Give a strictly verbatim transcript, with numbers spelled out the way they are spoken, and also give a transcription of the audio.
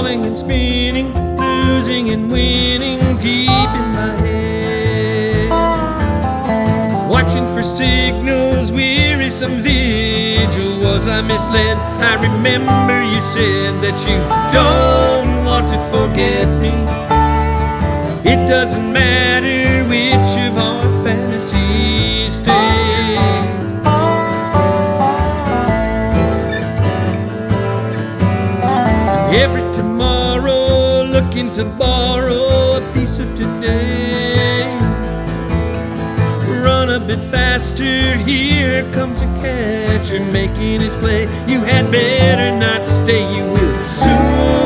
rolling and spinning, losing and winning deep in my head. Watching for signals, wearisome vigil. Was I misled? I remember you said that you don't want to forget me. It doesn't matter which of our fantasies stay. Every tomorrow, looking to borrow a piece of today. Run a bit faster, here comes a catcher making his play. You had better not stay, you will soon